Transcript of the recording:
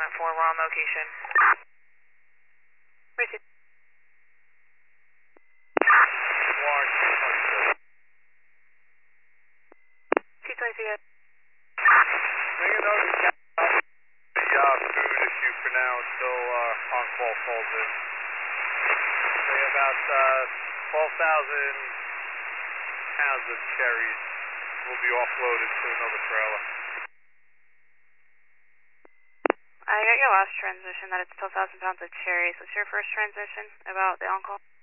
4, we're on location. Receive. Warren, 222. make a note to count the food issue for now until on-call calls in. Say about 12,000 pounds of cherries will be offloaded to another trailer. I got your last transmission that it's 12,000 pounds of cherries. What's your first transmission about the on-call?